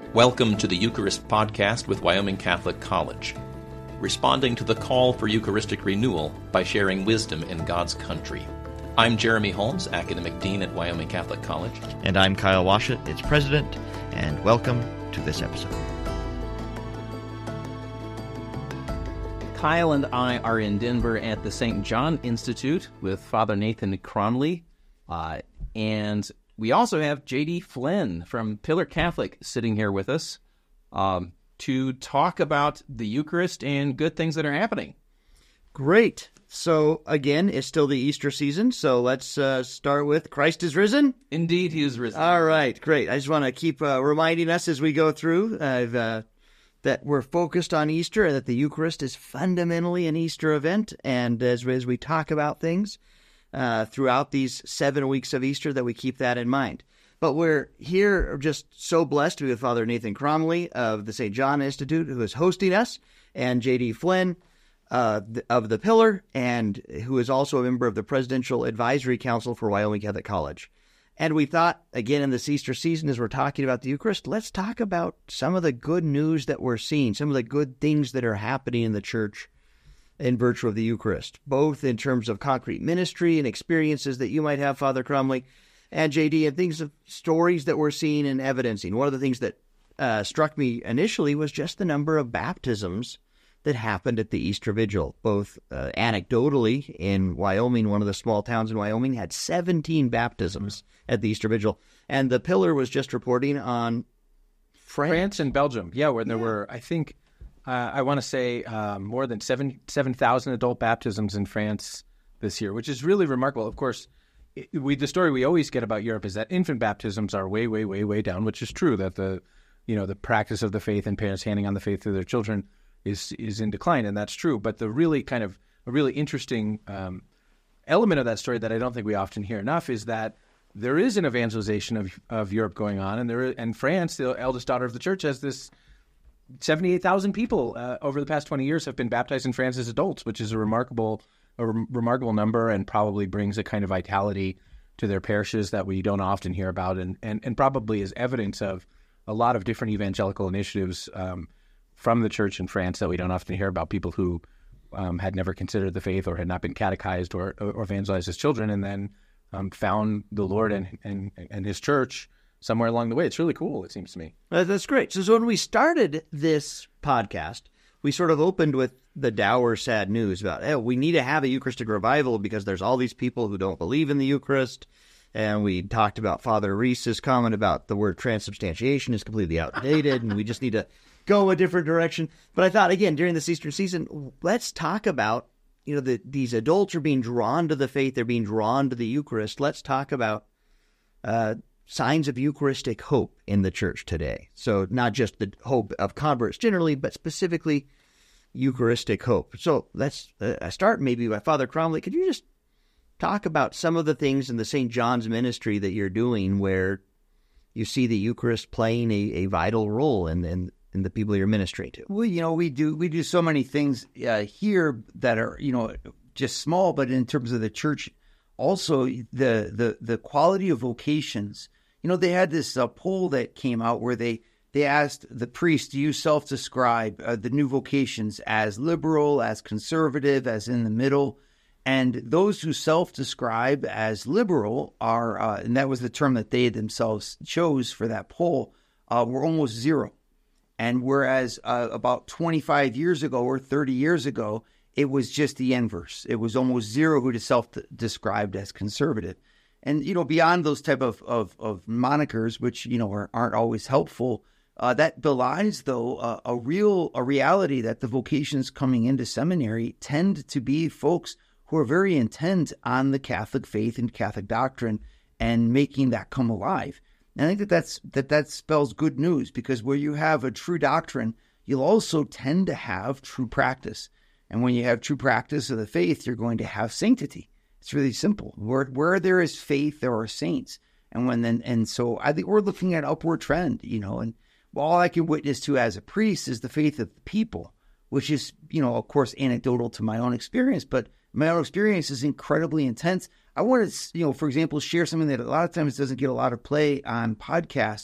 Welcome to the Eucharist Podcast with Wyoming Catholic College, responding to the call for Eucharistic renewal by sharing wisdom in God's country. I'm Jeremy Holmes, Academic Dean at Wyoming Catholic College. And I'm Kyle Washut, its President, and welcome to this episode. Kyle and I are in Denver at the St. John Institute with Father Nathan Cromly, and we also have J.D. Flynn from Pillar Catholic sitting here with us to talk about the Eucharist and good things that are happening. Great. So, again, it's still the Easter season, so let's start with Christ is risen? Indeed, he is risen. All right, great. I just want to keep reminding us as we go through that we're focused on Easter and that the Eucharist is fundamentally an Easter event, and as we talk about things throughout these 7 weeks of Easter, that we keep that in mind. But we're here just so blessed to be with Father Nathan Cromly of the St. John Institute, who is hosting us, and J.D. Flynn of the Pillar, and who is also a member of the Presidential Advisory Council for Wyoming Catholic College. And we thought, again, in this Easter season, as we're talking about the Eucharist, let's talk about some of the good news that we're seeing, some of the good things that are happening in the Church in virtue of the Eucharist, both in terms of concrete ministry and experiences that you might have, Father Cromly, and J.D., and things of stories that we're seeing and evidencing. One of the things that struck me initially was just the number of baptisms that happened at the Easter Vigil. Both anecdotally, in Wyoming, one of the small towns in Wyoming had 17 baptisms at the Easter Vigil. And the Pillar was just reporting on France and Belgium. Yeah, where there were, I think, I want to say more than 7,000 adult baptisms in France this year, which is really remarkable. Of course, the story we always get about Europe is that infant baptisms are way, way, way, way down, which is true, that the practice of the faith and parents handing on the faith to their children is in decline, and that's true. But the really kind of a really interesting element of that story that I don't think we often hear enough is that there is an evangelization of Europe going on, and France, the eldest daughter of the Church, has this 78,000 people over the past 20 years have been baptized in France as adults, which is a remarkable number, and probably brings a kind of vitality to their parishes that we don't often hear about, and probably is evidence of a lot of different evangelical initiatives from the Church in France that we don't often hear about, people who had never considered the faith or had not been catechized or evangelized as children, and then found the Lord and His Church somewhere along the way. It's really cool, it seems to me. That's great. So when we started this podcast, we sort of opened with the dour, sad news about, hey, we need to have a Eucharistic revival because there's all these people who don't believe in the Eucharist. And we talked about Father Reese's comment about the word transubstantiation is completely outdated, and we just need to go a different direction. But I thought, again, during this Easter season, let's talk about, these adults are being drawn to the faith, they're being drawn to the Eucharist. Let's talk about signs of Eucharistic hope in the Church today. So not just the hope of converts generally, but specifically Eucharistic hope. So let's start maybe by Father Cromly. Could you just talk about some of the things in the St. John's ministry that you're doing where you see the Eucharist playing a vital role in the people you're ministering to? Well, we do so many things here that are, just small, but in terms of the Church, also the quality of vocations. They had this poll that came out where they asked the priests, do you self-describe the new vocations as liberal, as conservative, as in the middle? And those who self-describe as liberal are, and that was the term that they themselves chose for that poll, were almost zero. And whereas about 25 years ago or 30 years ago, it was just the inverse. It was almost zero who self-described as conservative. And, beyond those type of monikers, which, aren't always helpful, that belies, though, a reality that the vocations coming into seminary tend to be folks who are very intent on the Catholic faith and Catholic doctrine and making that come alive. And I think that spells good news, because where you have a true doctrine, you'll also tend to have true practice. And when you have true practice of the faith, you're going to have sanctity. It's really simple. Where there is faith, there are saints. And so I think we're looking at an upward trend, and all I can witness to as a priest is the faith of the people, which is, of course, anecdotal to my own experience, but my own experience is incredibly intense. I want to, for example, share something that a lot of times doesn't get a lot of play on podcasts,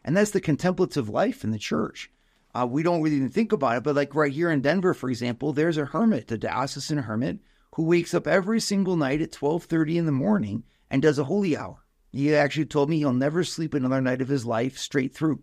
And that's the contemplative life in the church. We don't really even think about it, but like right here in Denver, for example, there's a hermit, the diocesan hermit, who wakes up every single night at 12:30 in the morning and does a holy hour. He actually told me he'll never sleep another night of his life straight through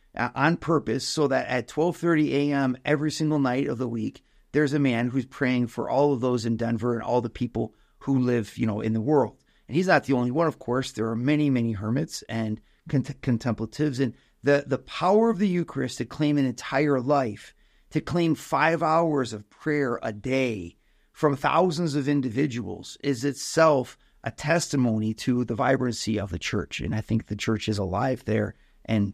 on purpose, so that at 12:30 a.m. every single night of the week, there's a man who's praying for all of those in Denver and all the people who live, in the world. And he's not the only one, of course. There are many, many hermits and contemplatives. And the power of the Eucharist to claim an entire life, to claim 5 hours of prayer a day from thousands of individuals is itself a testimony to the vibrancy of the church. And I think the church is alive there, and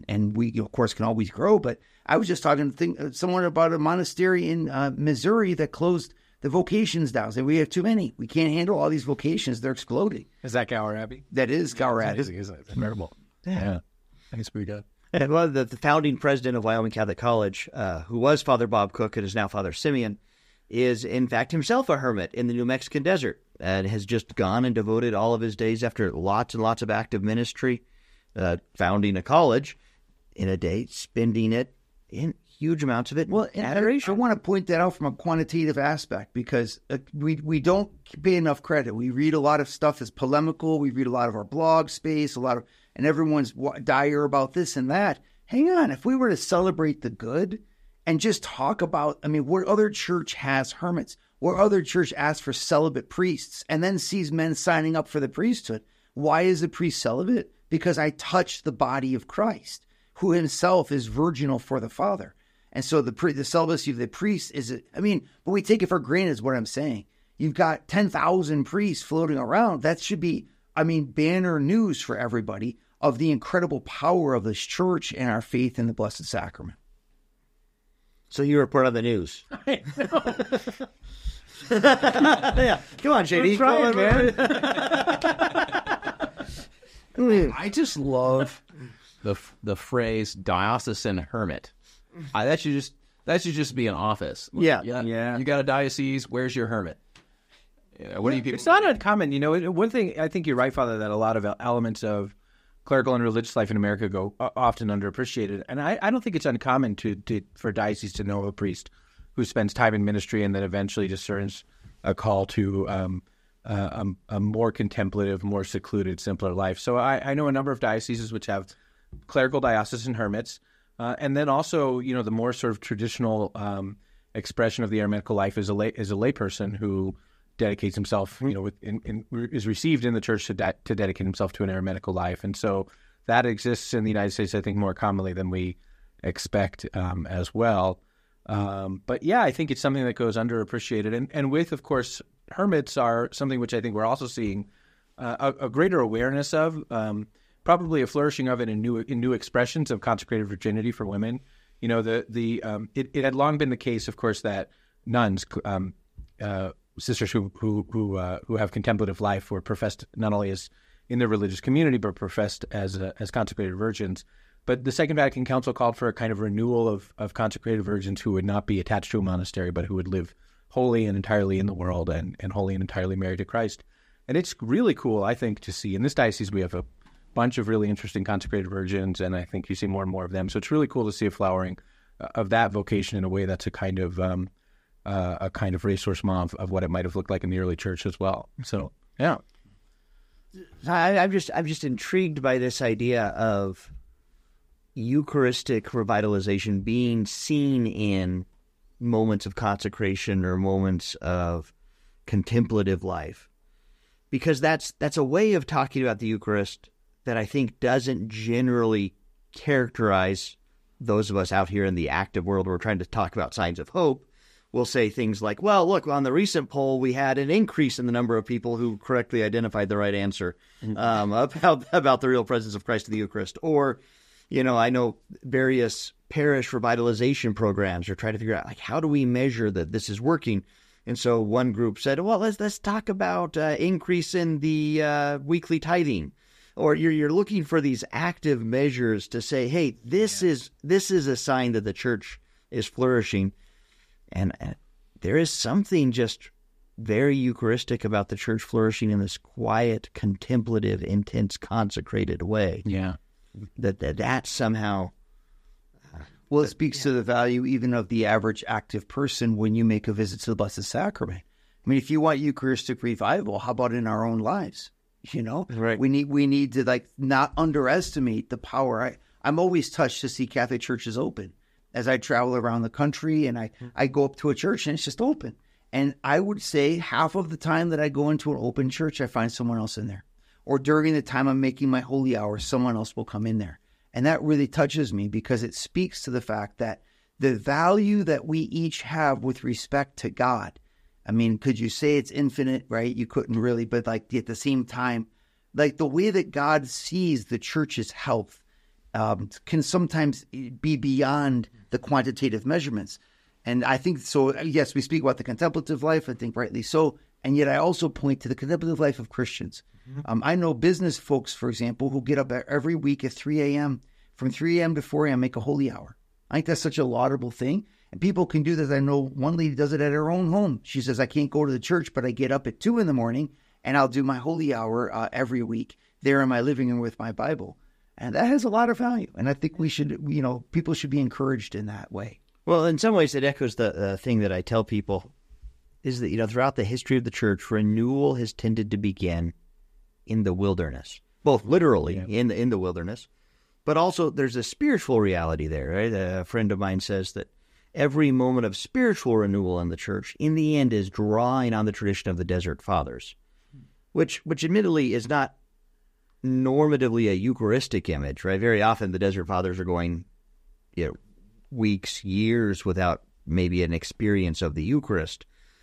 we, of course, can always grow. But I was just talking to someone about a monastery in Missouri that closed the vocations down. Said, we have too many. We can't handle all these vocations. They're exploding. Is that Gower Abbey? That is Gower Abbey. It's memorable. Yeah. I think it's pretty good. And one of the founding president of Wyoming Catholic College, who was Father Bob Cook and is now Father Simeon, is in fact himself a hermit in the New Mexican desert and has just gone and devoted all of his days, after lots and lots of active ministry, founding a college, in a day, spending it in huge amounts of it. Well, I want to point that out from a quantitative aspect, because we don't pay enough credit. We read a lot of stuff that's polemical. We read a lot of our blog space, and everyone's dire about this and that. Hang on. If we were to celebrate the good and just talk about, what other church has hermits? What other church asks for celibate priests and then sees men signing up for the priesthood? Why is the priest celibate? Because I touched the body of Christ, who himself is virginal for the Father. And so the celibacy of the priest but we take it for granted is what I'm saying. You've got 10,000 priests floating around. That should be, banner news for everybody of the incredible power of this church and our faith in the Blessed Sacrament. So you report on the news. I know. Yeah. Come on, JD. Try it, man. I just love the phrase diocesan hermit. That should just be an office. Yeah. You got a diocese. Where's your hermit? What do you people? It's not uncommon. One thing, I think you're right, Father, that a lot of elements of clerical and religious life in America go often underappreciated. And I don't think it's uncommon for dioceses to know a priest who spends time in ministry and then eventually discerns a call to a more contemplative, more secluded, simpler life. So I know a number of dioceses which have clerical diocesan hermits. And then also, the more sort of traditional expression of the eremitical life is a layperson who dedicates himself, is received in the church to dedicate himself to an eremitical life. And so that exists in the United States, I think, more commonly than we expect as well. But yeah, I think it's something that goes underappreciated. And with, of course, hermits are something which I think we're also seeing a greater awareness of, probably a flourishing of it in new expressions of consecrated virginity for women. It had long been the case, of course, that nuns, sisters who have contemplative life were professed not only as in their religious community, but professed as consecrated virgins. But the Second Vatican Council called for a kind of renewal of consecrated virgins who would not be attached to a monastery, but who would live wholly and entirely in the world and wholly and entirely married to Christ. And it's really cool, I think, to see. In this diocese, we have a bunch of really interesting consecrated virgins, and I think you see more and more of them. So it's really cool to see a flowering of that vocation in a way that's a kind of ressourcement of what it might have looked like in the early church as well. So yeah, I'm just intrigued by this idea of Eucharistic revitalization being seen in moments of consecration or moments of contemplative life, because that's a way of talking about the Eucharist that I think doesn't generally characterize those of us out here in the active world. We're trying to talk about signs of hope. We'll say things like, well, look, on the recent poll, we had an increase in the number of people who correctly identified the right answer about the real presence of Christ in the Eucharist. Or, I know various parish revitalization programs are trying to figure out, how do we measure that this is working? And so one group said, well, let's talk about increase in the weekly tithing. Or you're looking for these active measures to say, hey, this is a sign that the church is flourishing. And there is something just very Eucharistic about the church flourishing in this quiet, contemplative, intense, consecrated way. Yeah. that somehow. Well, it speaks to the value even of the average active person when you make a visit to the Blessed Sacrament. I mean, if you want Eucharistic revival, how about in our own lives? You know, Right. we need to like not underestimate the power. I'm always touched to see Catholic churches open as I travel around the country, and I go up to a church and it's just open. And I would say half of the time that I go into an open church, I find someone else in there. Or during the time I'm making my holy hour, someone else will come in there. And that really touches me because it speaks to the fact that the value that we each have with respect to God. I mean, could you say it's infinite, right? You couldn't really, but like at the same time, like the way that God sees the church's health can sometimes be beyond the quantitative measurements. And I think so, yes, we speak about the contemplative life, I think rightly so. And yet I also point to the contemplative life of Christians. I know business folks, for example, who get up every week at 3 a.m. From 3 a.m. to 4 a.m. make a holy hour. I think that's such a laudable thing. And people can do this. I know one lady does it at her own home. She says, I can't go to the church, but I get up at 2 a.m. and I'll do my holy hour every week there in my living room with my Bible. And that has a lot of value. And I think we should, people should be encouraged in that way. Well, in some ways, it echoes the thing that I tell people is that, throughout the history of the church, renewal has tended to begin in the wilderness, both literally in the wilderness, but also there's a spiritual reality there, right? A friend of mine says that every moment of spiritual renewal in the church, in the end, is drawing on the tradition of the Desert Fathers, which admittedly is not normatively a Eucharistic image, right? Very often the Desert Fathers are going, weeks, years without maybe an experience of the Eucharist.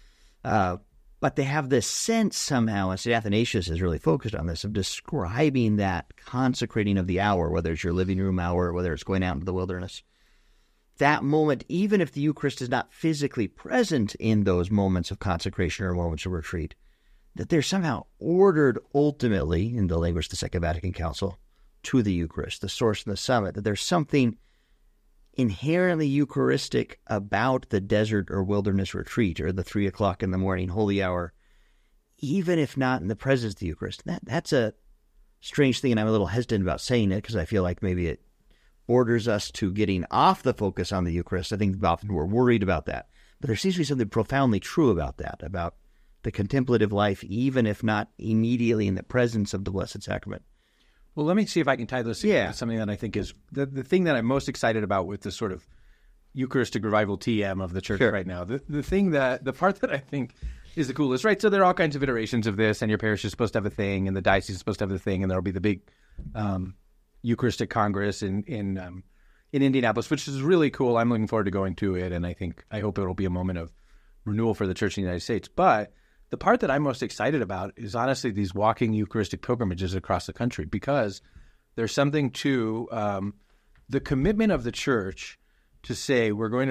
But they have this sense somehow, and St. Athanasius is really focused on this, of describing that consecrating of the hour, whether it's your living room hour, whether it's going out into the wilderness. That moment, even if the Eucharist is not physically present in those moments of consecration or moments of retreat, that they're somehow ordered ultimately, in the language of the Second Vatican Council, to the Eucharist, the source and the summit, that there's something inherently Eucharistic about the desert or wilderness retreat or the 3 o'clock in the morning holy hour, even if not in the presence of the Eucharist. That's a strange thing, and I'm a little hesitant about saying it because I feel like maybe it orders us to getting off the focus on the Eucharist. I think often we're worried about that. But there seems to be something profoundly true about that, about the contemplative life, even if not immediately in the presence of the Blessed Sacrament. Well, let me see if I can tie this together with something that I think is the thing that I'm most excited about with this sort of Eucharistic revival TM of the church right now. The part that I think is the coolest, right? So there are all kinds of iterations of this, and your parish is supposed to have a thing, and the diocese is supposed to have the thing, and there'll be the big Eucharistic Congress in Indianapolis, which is really cool. I'm looking forward to going to it, and I hope it'll be a moment of renewal for the Church in the United States. But the part that I'm most excited about is honestly these walking Eucharistic pilgrimages across the country, because there's something to the commitment of the Church to say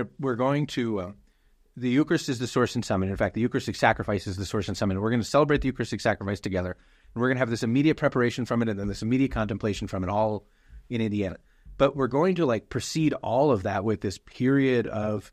the Eucharist is the source and summit. In fact, the Eucharistic sacrifice is the source and summit. We're going to celebrate the Eucharistic sacrifice together, and we're going to have this immediate preparation from it and then this immediate contemplation from it all in Indiana. But we're going to precede all of that with this period of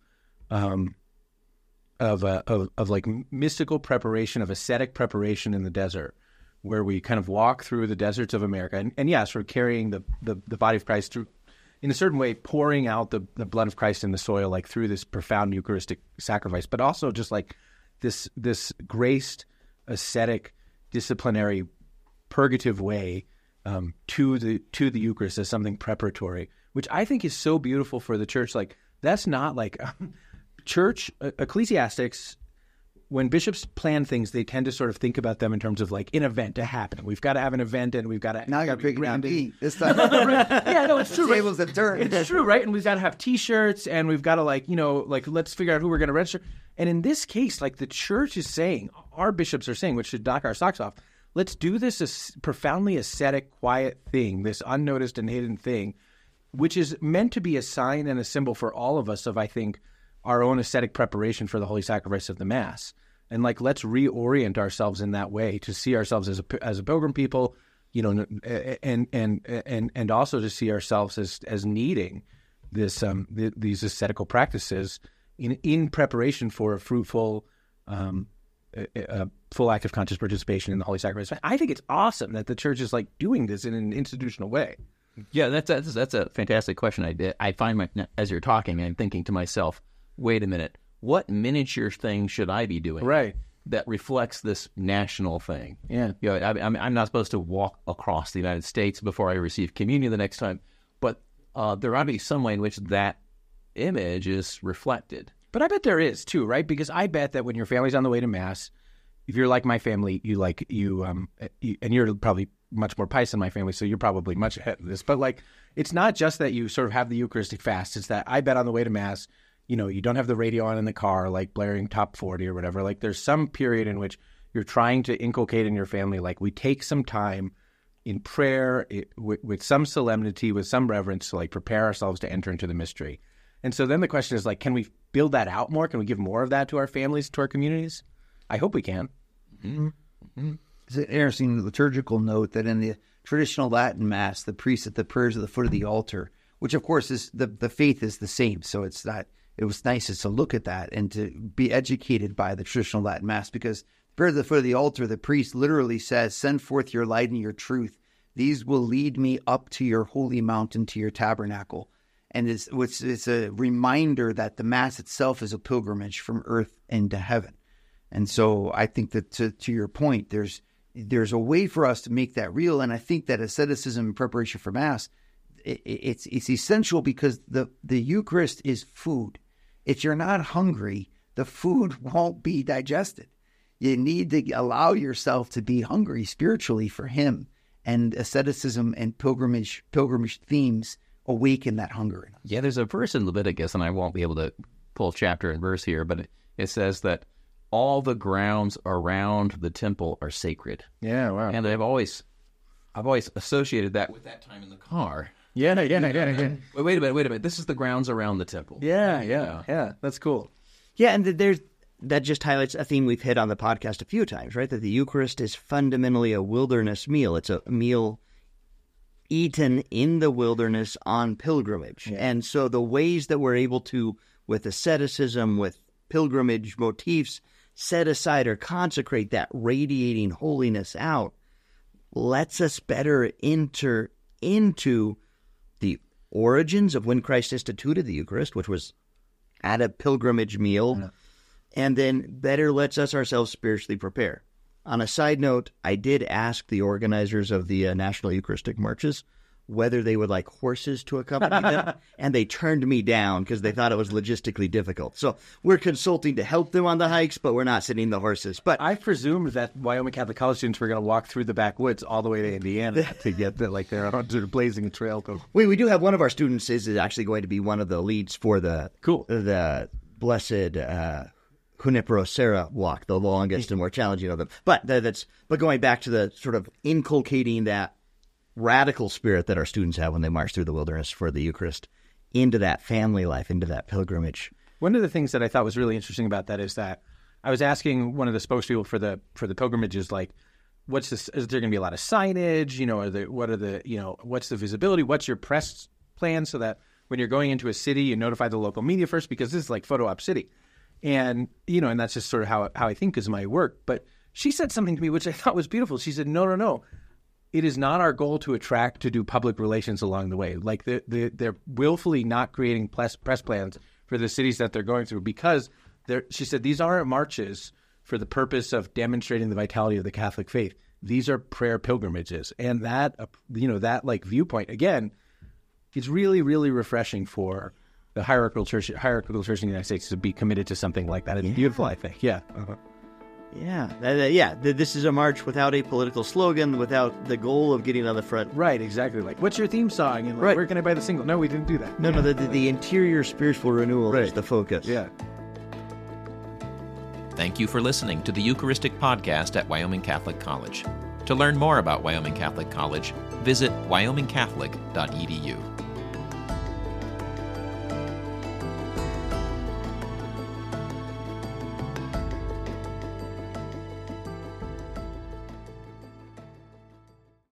mystical preparation, of ascetic preparation in the desert, where we kind of walk through the deserts of America, and sort of carrying the body of Christ through, in a certain way, pouring out the blood of Christ in the soil, through this profound Eucharistic sacrifice, but also just this graced, ascetic, disciplinary, purgative way to the Eucharist as something preparatory, which I think is so beautiful for the Church. That's not church ecclesiastics, when bishops plan things, they tend to sort of think about them in terms of an event to happen. We've got to have an event, and we've got to now you're picking on me this time. Yeah, no, it's true. The tables have turned. It's true, right? And we've got to have T-shirts, and we've got to let's figure out who we're going to register. And in this case, the Church is saying, our bishops are saying, which should knock our socks off, let's do this as profoundly ascetic, quiet thing, this unnoticed and hidden thing, which is meant to be a sign and a symbol for all of us of, I think, our own ascetic preparation for the Holy Sacrifice of the Mass. And let's reorient ourselves in that way to see ourselves as a pilgrim people, and also to see ourselves as needing this these ascetical practices in preparation for a fruitful, full active conscious participation in the Holy Sacrifice. I think it's awesome that the Church is doing this in an institutional way. Yeah, that's a fantastic question. I find as you're talking, I'm thinking to myself, wait a minute, what miniature thing should I be doing? Right. That reflects this national thing. Yeah. You know, I'm not supposed to walk across the United States before I receive communion the next time, but there ought to be some way in which that image is reflected. But I bet there is too, right? Because I bet that when your family's on the way to Mass, if you're like my family, and you're probably much more pious than my family, so you're probably much ahead of this. But like, it's not just that you sort of have the Eucharistic fast. It's that I bet on the way to Mass, you know, you don't have the radio on in the car, like blaring top 40 or whatever. Like, there's some period in which you're trying to inculcate in your family, like, we take some time in prayer with some solemnity, with some reverence to like prepare ourselves to enter into the mystery. And so then the question is like, can we build that out more? Can we give more of that to our families, to our communities? I hope we can. Mm-hmm. Mm-hmm. It's an interesting liturgical note that in the traditional Latin Mass, the priest at the prayers at the foot of the altar, which of course is the faith is the same. So it's not, it was nice to look at that and to be educated by the traditional Latin Mass, because the prayer at the foot of the altar, the priest literally says, send forth your light and your truth. These will lead me up to your holy mountain, to your tabernacle. And it's a reminder that the Mass itself is a pilgrimage from earth into heaven. And so I think that to your point, there's a way for us to make that real. And I think that asceticism in preparation for Mass, it's essential, because the Eucharist is food. If you're not hungry, the food won't be digested. You need to allow yourself to be hungry spiritually for Him. And asceticism and pilgrimage themes awaken that hunger. Yeah, there's a verse in Leviticus, and I won't be able to pull chapter and verse here, but it says that all the grounds around the temple are sacred. Yeah, wow. And I've always associated that with that time in the car. Yeah. Wait a minute. This is the grounds around the temple. Yeah. That's cool. Yeah, and that just highlights a theme we've hit on the podcast a few times, right? That the Eucharist is fundamentally a wilderness meal. It's a meal eaten in the wilderness on pilgrimage. Yeah. And so the ways that we're able to, with asceticism, with pilgrimage motifs, set aside or consecrate that radiating holiness out, lets us better enter into the origins of when Christ instituted the Eucharist, which was at a pilgrimage meal, and then better lets us ourselves spiritually prepare. On a side note, I did ask the organizers of the National Eucharistic Marches whether they would like horses to accompany them, and they turned me down because they thought it was logistically difficult. So we're consulting to help them on the hikes, but we're not sending the horses. But I presumed that Wyoming Catholic College students were going to walk through the backwoods all the way to Indiana to get they're blazing a trail. We do have one of our students is actually going to be one of the leads for the Blessed Junipero Serra walk, the longest and more challenging of them. But going back to the sort of inculcating that radical spirit that our students have when they march through the wilderness for the Eucharist into that family life, into that pilgrimage. What One of the things that I thought was really interesting about that is that I was asking one of the spokespeople for the pilgrimages, like, what's this? Is there going to be a lot of signage? You know, what's the visibility? What's your press plan so that when you're going into a city, you notify the local media first, because this is like photo op city, and and that's just sort of how I think is my work. But she said something to me which I thought was beautiful. She said, "No. It is not our goal to attract, to do public relations along the way. Like they're willfully not creating press plans for the cities that they're going through, because she said these aren't marches for the purpose of demonstrating the vitality of the Catholic faith. These are prayer pilgrimages." And that, that like viewpoint, again, is really, really refreshing for the hierarchical church in the United States to be committed to something like that. It's beautiful, I think. Yeah. Uh-huh. Yeah. This is a march without a political slogan, without the goal of getting on the front. Right, exactly. Like, what's your theme song? And where can I buy the single? No, we didn't do that. No, the interior spiritual renewal is the focus. Yeah. Thank you for listening to the Eucharistic Podcast at Wyoming Catholic College. To learn more about Wyoming Catholic College, visit wyomingcatholic.edu.